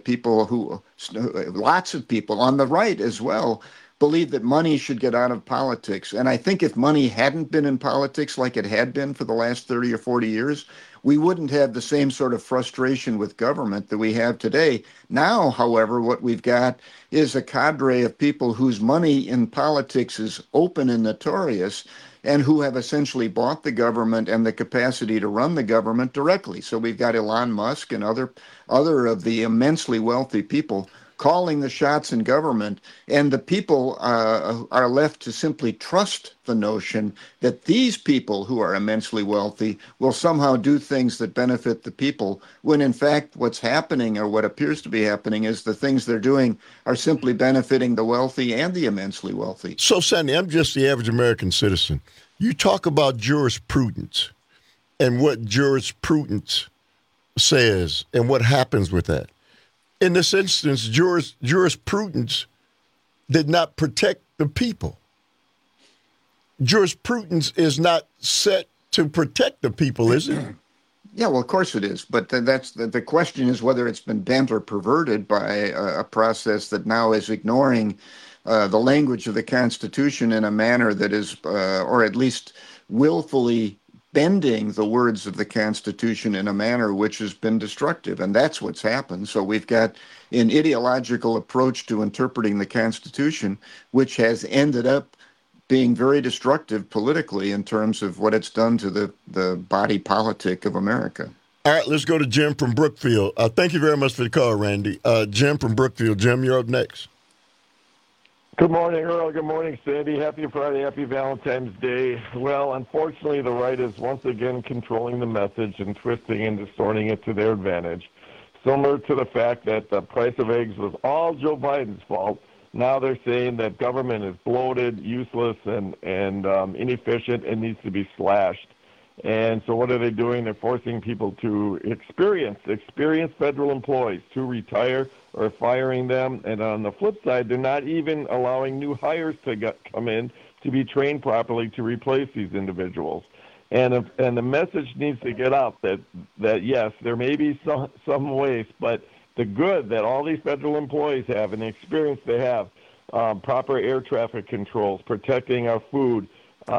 lots of people on the right as well, believe that money should get out of politics. And I think if money hadn't been in politics like it had been for the last 30 or 40 years, we wouldn't have the same sort of frustration with government that we have today. Now, however, what we've got is a cadre of people whose money in politics is open and notorious, and who have essentially bought the government and the capacity to run the government directly. So we've got Elon Musk and other of the immensely wealthy people calling the shots in government, and the people are left to simply trust the notion that these people who are immensely wealthy will somehow do things that benefit the people, when in fact what's happening, or what appears to be happening, is the things they're doing are simply benefiting the wealthy and the immensely wealthy. So, Sandy, I'm just the average American citizen. You talk about jurisprudence and what jurisprudence says and what happens with that. In this instance, jurisprudence did not protect the people. Jurisprudence is not set to protect the people, is it? Yeah, well, of course it is. But that's the question is whether it's been bent or perverted by a process that now is ignoring the language of the Constitution in a manner that is, or at least willfully bending the words of the Constitution in a manner which has been destructive. And that's what's happened. So we've got an ideological approach to interpreting the Constitution, which has ended up being very destructive politically in terms of what it's done to the body politic of America. All right, let's go to Jim from Brookfield. Thank you very much for the call, Randy. Jim from Brookfield. Jim, you're up next. Good morning, Earl. Good morning, Sandy. Happy Friday. Happy Valentine's Day. Well, unfortunately, the right is once again controlling the message and twisting and distorting it to their advantage. Similar to the fact that the price of eggs was all Joe Biden's fault. Now they're saying that government is bloated, useless, and inefficient and needs to be slashed. And so what are they doing? They're forcing people to experience federal employees to retire or firing them. And on the flip side, they're not even allowing new hires to come in to be trained properly to replace these individuals. And the message needs to get out that yes, there may be some waste, but the good that all these federal employees have and the experience they have, proper air traffic controls, protecting our food,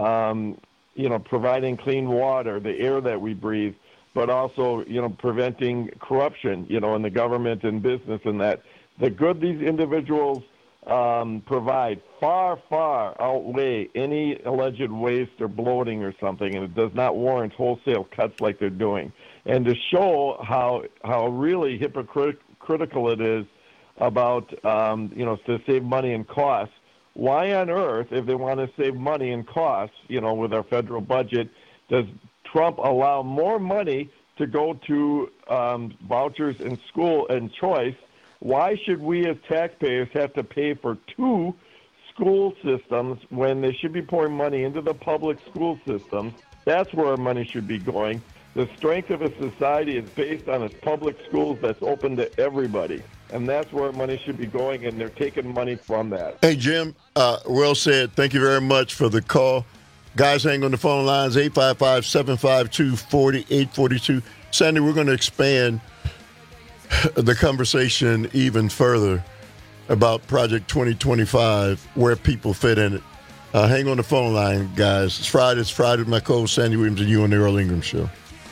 providing clean water, the air that we breathe, but also, preventing corruption, in the government and business, and that the good these individuals provide far, far outweigh any alleged waste or bloating or something, and it does not warrant wholesale cuts like they're doing. And to show how really hypocritical it is about, to save money and costs, why on earth, if they want to save money and costs, with our federal budget, does Trump allow more money to go to vouchers in school and choice? Why should we as taxpayers have to pay for two school systems when they should be pouring money into the public school systems? That's where our money should be going. The strength of a society is based on its public schools that's open to everybody. And that's where money should be going, and they're taking money from that. Hey, Jim, well said. Thank you very much for the call. Guys, hang on the phone lines, 855-752-4842. Sandy, we're going to expand the conversation even further about Project 2025, where people fit in it. Hang on the phone line, guys. It's Friday with my co-host Sandy Williams and you on the Earl Ingram Show.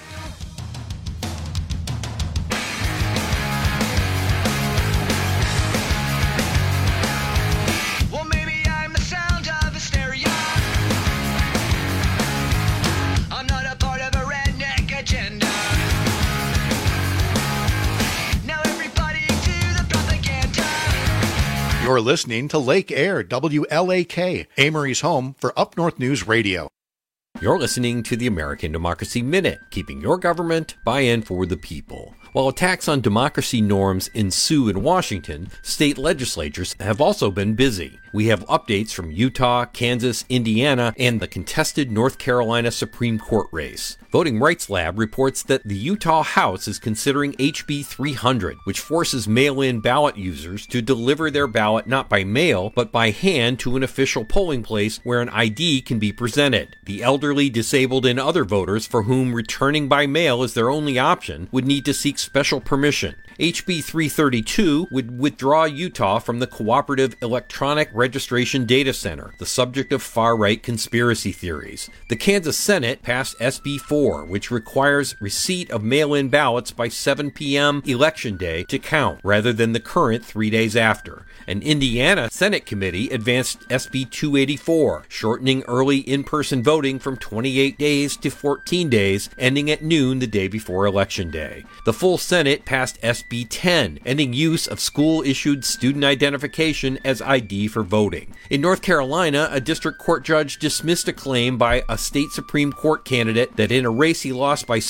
You're listening to Lake Air, WLAK, Amory's home for Up North News Radio. You're listening to the American Democracy Minute, keeping your government by and for the people. While attacks on democracy norms ensue in Washington, state legislatures have also been busy. We have updates from Utah, Kansas, Indiana, and the contested North Carolina Supreme Court race. Voting Rights Lab reports that the Utah House is considering HB 300, which forces mail-in ballot users to deliver their ballot not by mail, but by hand to an official polling place where an ID can be presented. The elderly, disabled, and other voters for whom returning by mail is their only option would need to seek special permission. HB 332 would withdraw Utah from the Cooperative Electronic Registration Data Center, the subject of far-right conspiracy theories. The Kansas Senate passed SB 4, which requires receipt of mail-in ballots by 7 p.m. Election Day to count, rather than the current 3 days after. An Indiana Senate committee advanced SB 284, shortening early in-person voting from 28 days to 14 days, ending at noon the day before Election Day. The full Senate passed SB 10, ending use of school-issued student identification as ID for voting. In North Carolina, a district court judge dismissed a claim by a state Supreme Court candidate that in a race he lost by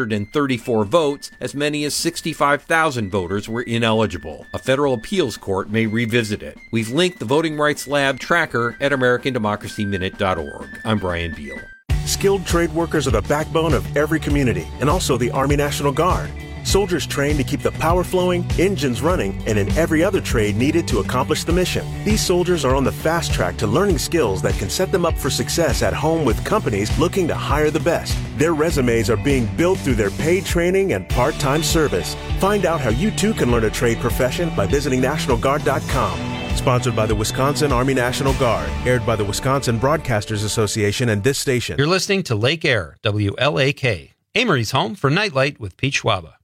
734 votes, as many as 65,000 voters were ineligible. A federal appeals court may revisit it. We've linked the Voting Rights Lab tracker at AmericanDemocracyMinute.org. I'm Brian Beal. Skilled trade workers are the backbone of every community, and also the Army National Guard. Soldiers trained to keep the power flowing, engines running, and in every other trade needed to accomplish the mission. These soldiers are on the fast track to learning skills that can set them up for success at home with companies looking to hire the best. Their resumes are being built through their paid training and part-time service. Find out how you too can learn a trade profession by visiting NationalGuard.com. Sponsored by the Wisconsin Army National Guard. Aired by the Wisconsin Broadcasters Association and this station. You're listening to Lake Air, WLAK, Amory's home for Nightlight with Pete Schwaba.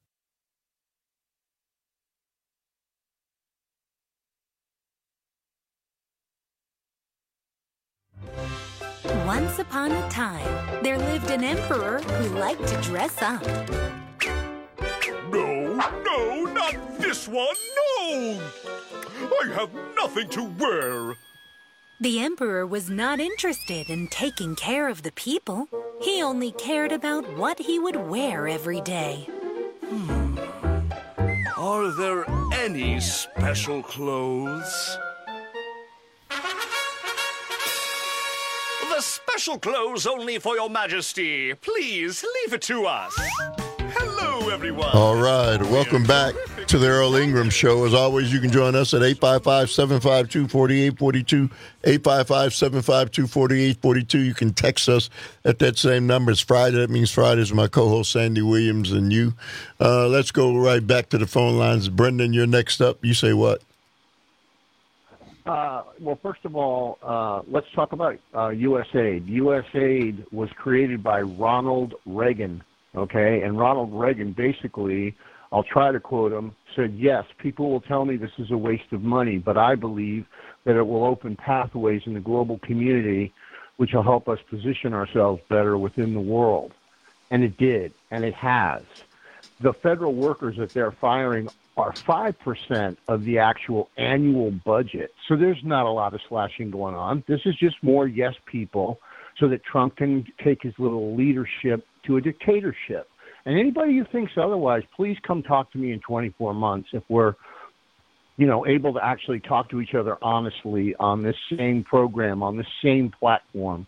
Once upon a time, there lived an emperor who liked to dress up. No, not this one, no! I have nothing to wear. The emperor was not interested in taking care of the people. He only cared about what he would wear every day. Are there any special clothes? The special clothes only for your majesty. Please, leave it to us. Hello, everyone. All right. Welcome back to the Earl Ingram Show. As always, you can join us at 855-752-4842, 855-752-4842. You can text us at that same number. It's Friday. That means Fridays with my co-host Sandy Williams and you. Let's go right back to the phone lines. Brendan, you're next up. You say what? Well, first of all, let's talk about USAID. USAID was created by Ronald Reagan, okay? And Ronald Reagan basically, I'll try to quote him, said, yes, people will tell me this is a waste of money, but I believe that it will open pathways in the global community which will help us position ourselves better within the world. And it did, and it has. The federal workers that they're firing are 5% of the actual annual budget. So there's not a lot of slashing going on. This is just more yes people so that Trump can take his little leadership to a dictatorship. And anybody who thinks otherwise, please come talk to me in 24 months if we're, able to actually talk to each other honestly on this same program, on this same platform.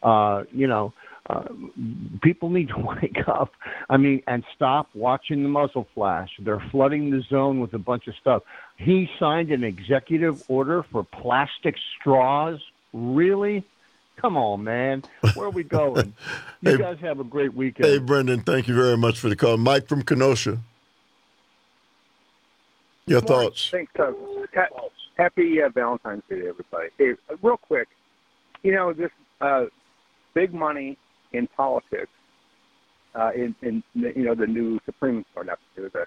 People need to wake up, and stop watching the muzzle flash. They're flooding the zone with a bunch of stuff. He signed an executive order for plastic straws. Really? Come on, man. Where are we going? You guys have a great weekend. Hey, Brendan, thank you very much for the call. Mike from Kenosha. Your thoughts? Thanks, Happy Valentine's Day to everybody. Hey, real quick, this big money in politics, in the new Supreme Court, not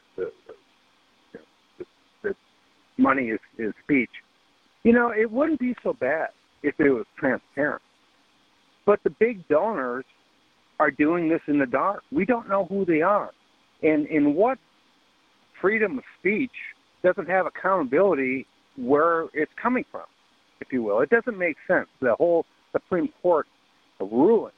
the money is speech. It wouldn't be so bad if it was transparent. But the big donors are doing this in the dark. We don't know who they are. And in what freedom of speech doesn't have accountability where it's coming from, if you will. It doesn't make sense. The whole Supreme Court ruling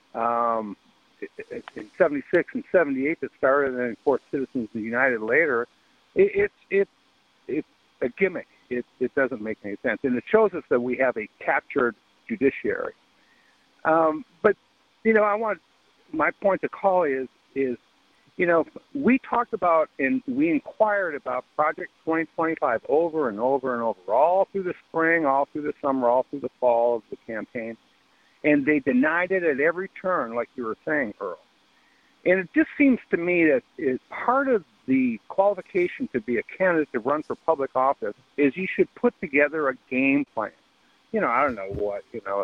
in 76 and 78 that started, and then, of course, Citizens United later, it's a gimmick. It doesn't make any sense. And it shows us that we have a captured judiciary. But, my point to call is, we talked about and we inquired about Project 2025 over and over and over, all through the spring, all through the summer, all through the fall of the campaign. And they denied it at every turn, like you were saying, Earl. And it just seems to me that part of the qualification to be a candidate to run for public office is you should put together a game plan. I don't know what,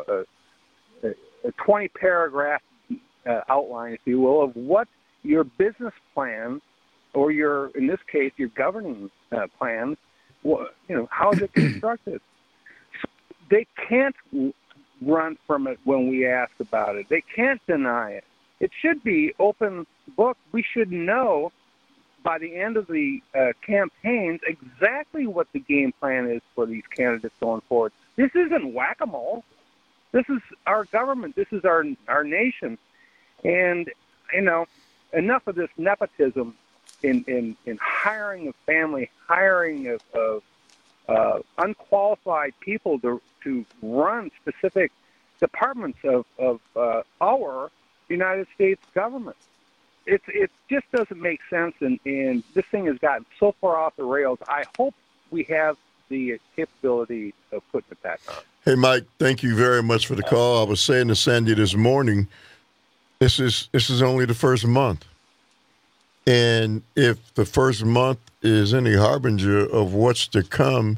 a 20-paragraph outline, if you will, of what your business plan or in this case, your governing plan, how is it constructed? So they can't run from it when we ask about it. They can't deny it. It should be open book. We should know by the end of the campaigns exactly what the game plan is for these candidates going forward. This isn't whack-a-mole. This is our government. This is our nation. And, enough of this nepotism in hiring of family, hiring of unqualified people to run specific departments of our United States government. It just doesn't make sense, and this thing has gotten so far off the rails. I hope we have the capability of putting it back on. Hey, Mike, thank you very much for the call. I was saying to Sandy this morning, this is only the first month. And if the first month is any harbinger of what's to come,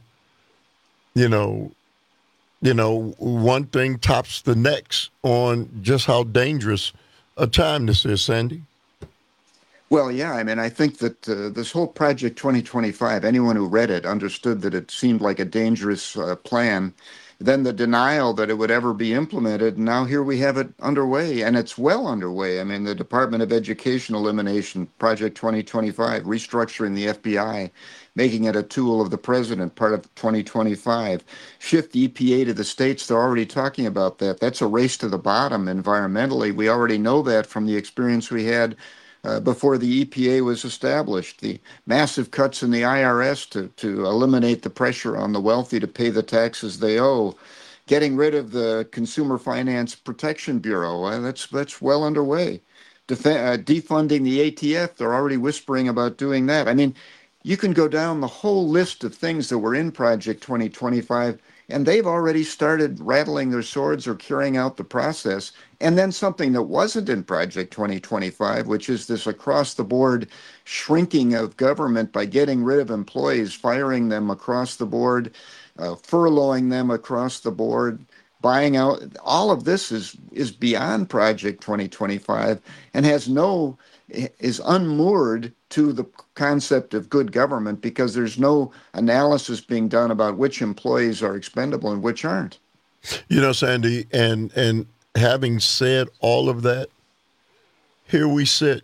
one thing tops the next on just how dangerous a time this is, Sandy. Well, yeah, I think that this whole Project 2025, anyone who read it understood that it seemed like a dangerous plan. Then the denial that it would ever be implemented, now here we have it underway, and it's well underway. The Department of Education elimination, Project 2025, restructuring the FBI, making it a tool of the president, part of 2025. Shift EPA to the states, they're already talking about that. That's a race to the bottom environmentally. We already know that from the experience we had before the EPA was established. The massive cuts in the IRS to eliminate the pressure on the wealthy to pay the taxes they owe. Getting rid of the Consumer Finance Protection Bureau, that's well underway. Defunding the ATF, they're already whispering about doing that. You can go down the whole list of things that were in Project 2025, and they've already started rattling their swords or carrying out the process. And then something that wasn't in Project 2025, which is this across-the-board shrinking of government by getting rid of employees, firing them across the board, furloughing them across the board, buying out. All of this is beyond Project 2025 and is unmoored to the concept of good government because there's no analysis being done about which employees are expendable and which aren't. Sandy, and having said all of that, here we sit,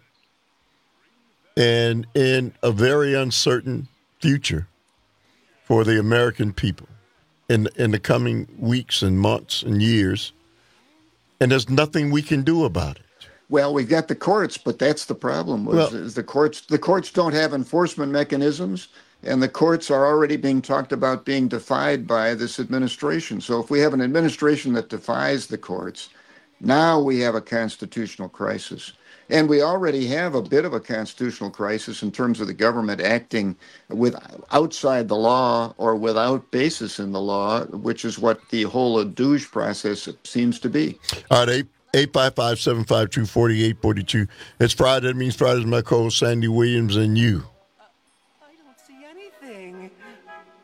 and in a very uncertain future for the American people in the coming weeks and months and years, and there's nothing we can do about it. Well, we've got the courts, but that's the problem. Is the courts don't have enforcement mechanisms, and the courts are already being talked about being defied by this administration. So if we have an administration that defies the courts, now we have a constitutional crisis. And we already have a bit of a constitutional crisis in terms of the government acting outside the law or without basis in the law, which is what the whole DOJ process seems to be. All right, 855-752-4842. It's Friday. That means Friday's my co-host, Sandy Williams, and you. I don't see anything. What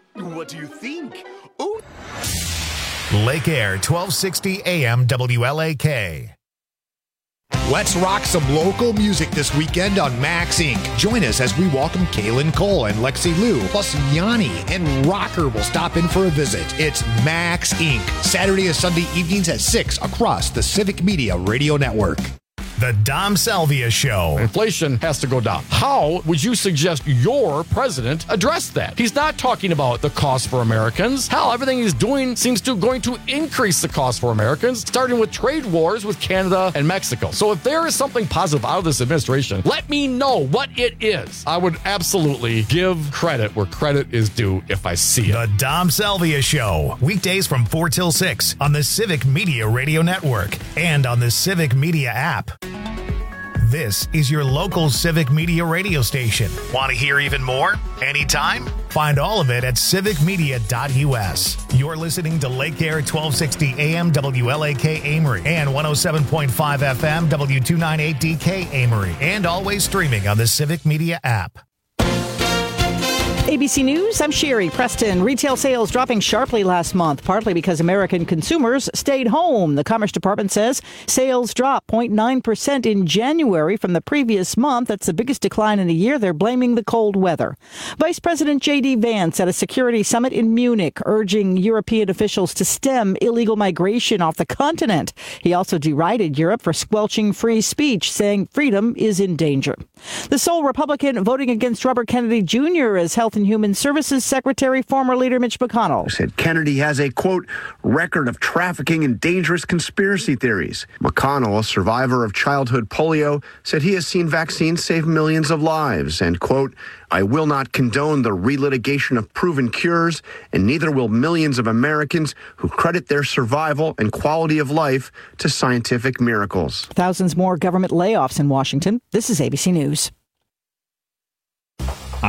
What do you think? Ooh. Lake Air, 1260 AM WLAK. Let's rock some local music this weekend on Max Inc. Join us as we welcome Kaylin Cole and Lexi Liu, plus Yanni and Rocker will stop in for a visit. It's Max Inc. Saturday and Sunday evenings at 6 across the Civic Media Radio Network. The Dom Salvia Show. Inflation has to go down. How would you suggest your president address that? He's not talking about the cost for Americans. Hell, everything he's doing seems to going to increase the cost for Americans, starting with trade wars with Canada and Mexico. So if there is something positive out of this administration, let me know what it is. I would absolutely give credit where credit is due if I see it. The Dom Salvia Show. Weekdays from 4 till 6 on the Civic Media Radio Network and on the Civic Media app. This is your local Civic Media radio station. Want to hear even more? Anytime? Find all of it at civicmedia.us. You're listening to Lake Air 1260 AM WLAK Amory and 107.5 FM W298DK Amory, and always streaming on the Civic Media app. ABC News, I'm Sherry Preston. Retail sales dropping sharply last month, partly because American consumers stayed home. The Commerce Department says sales dropped 0.9% in January from the previous month. That's the biggest decline in a year. They're blaming the cold weather. Vice President J.D. Vance at a security summit in Munich, urging European officials to stem illegal migration off the continent. He also derided Europe for squelching free speech, saying freedom is in danger. The sole Republican voting against Robert Kennedy Jr. as Health and Human Services Secretary, former leader Mitch McConnell said Kennedy has a, quote, record of trafficking and dangerous conspiracy theories. McConnell, a survivor of childhood polio, said he has seen vaccines save millions of lives and, quote, I will not condone the relitigation of proven cures, and neither will millions of Americans who credit their survival and quality of life to scientific miracles. Thousands more government layoffs in Washington. This is ABC News.